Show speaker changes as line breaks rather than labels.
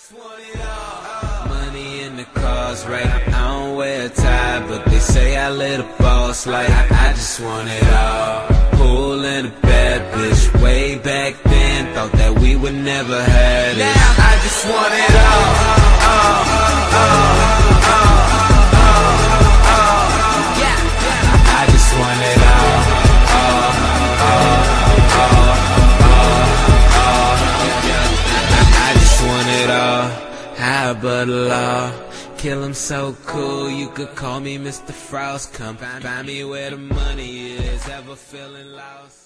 just want it all. Money in the cars, right? I don't wear a tie, but they say I live a boss like I just want it all. Pool and a bad bitch way back then, thought that we would never have it. Now I just want it all. Yeah, I just want it all. I just want it all. How but law? Kill him so cool, you could call me Mr. Frost. Come find me where the money is, ever feeling lost?